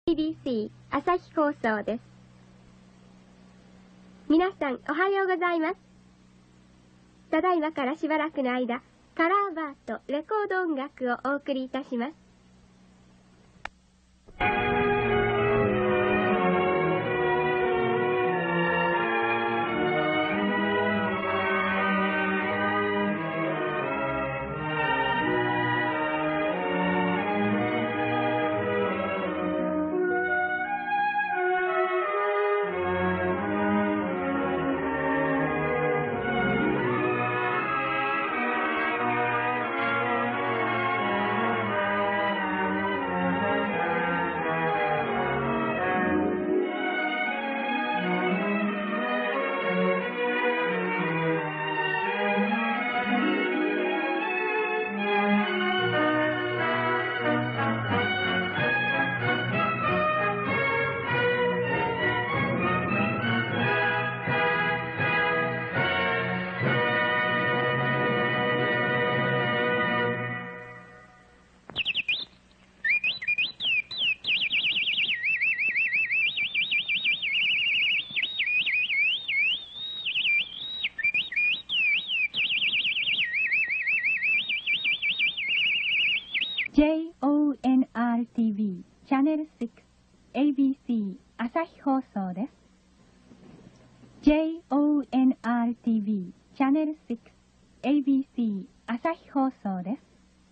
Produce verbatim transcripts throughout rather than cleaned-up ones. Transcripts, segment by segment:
エービーシー 朝日放送です。皆さんおはようございます。ただいまからしばらくの間、カラーバーとレコード音楽をお送りいたします。 ジェイオーエヌアールティービー チャンネルろく エービーシー 朝日放送です。ジェイオーエヌアールティービー チャンネルろく エービーシー 朝日放送です。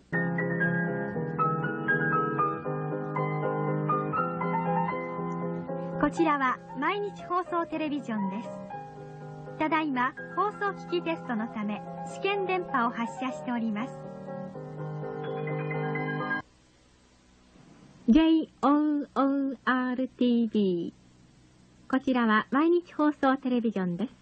こちらは毎日放送テレビジョンです。ただいま放送機器テストのため試験電波を発射しております。ジェイオーオーアールティービー こちらは毎日放送テレビジョンです。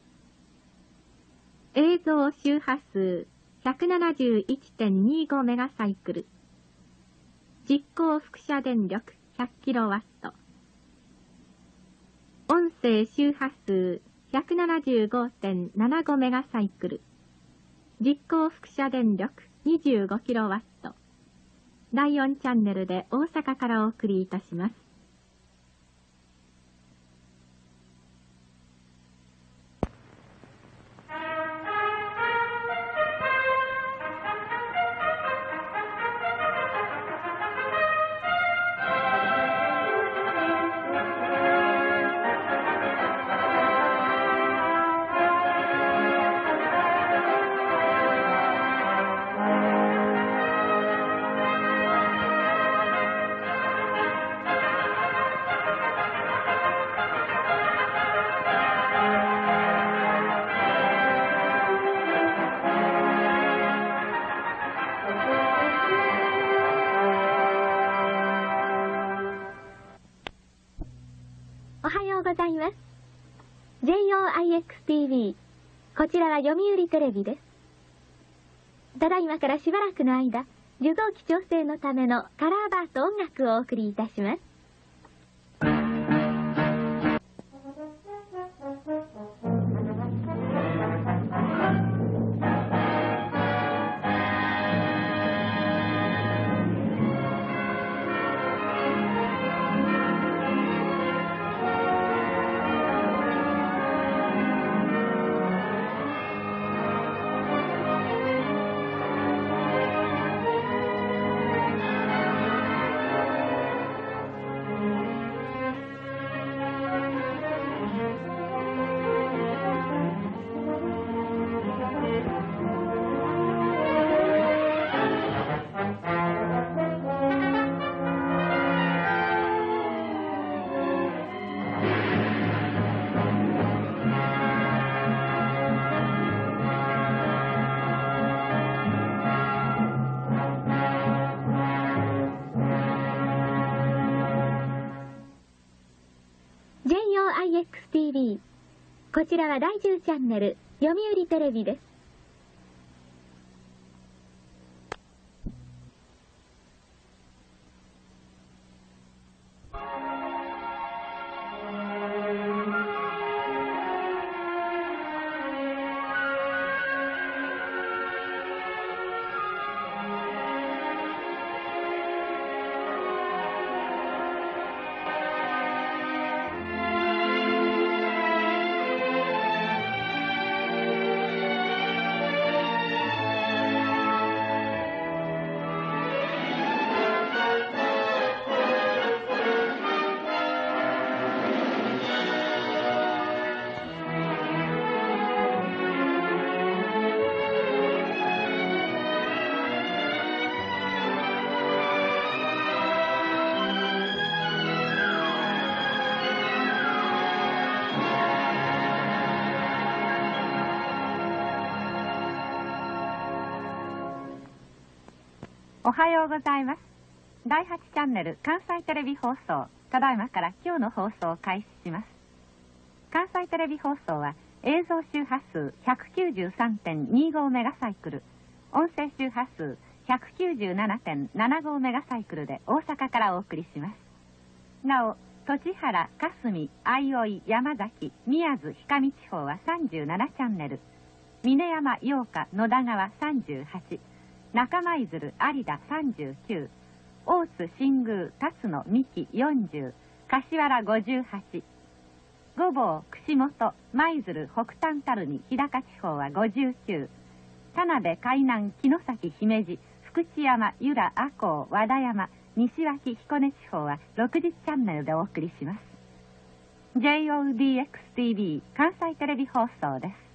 映像周波数 ひゃくななじゅういちてんにじゅうご メガサイクル、実行輻射電力 ひゃくキロワット、音声周波数 ひゃくななじゅうごてんななご メガサイクル、実行輻射電力 にじゅうごキロワット、だいよんチャンネルで大阪からお送りいたします。おはようございます。ジェイオーアイエックスティービー、こちらは読売テレビです。ただいまからしばらくの間、受動機調整のためのカラーバーと音楽をお送りいたします。ジェイオーアイエックスティービー、こちらはだいじゅうチャンネル、読売テレビです。 おはようございます。だいはちチャンネル関西テレビ放送、ただいまから今日の放送を開始します。関西テレビ放送は映像周波数 ひゃくきゅうじゅうさんてんにご メガサイクル、音声周波数 ひゃくきゅうじゅうななてんななご メガサイクルで大阪からお送りします。なお、栃原、霞、相生、山崎、宮津、氷上地方はさんじゅうななチャンネル、峰山、八日、野田川さんじゅうはち、中舞鶴、有田さんじゅうきゅう、大津、新宮、辰野、三木よんじゅう、柏原ごじゅうはち、御坊、串本、舞鶴、北端垂水、日高地方はごじゅうきゅう、田辺、海南、城崎、姫路、福知山、由良、赤穂、和田山、西脇、彦根地方はろくじゅうチャンネルでお送りします。ジェイオーディーエックスティーブイ 関西テレビ放送です。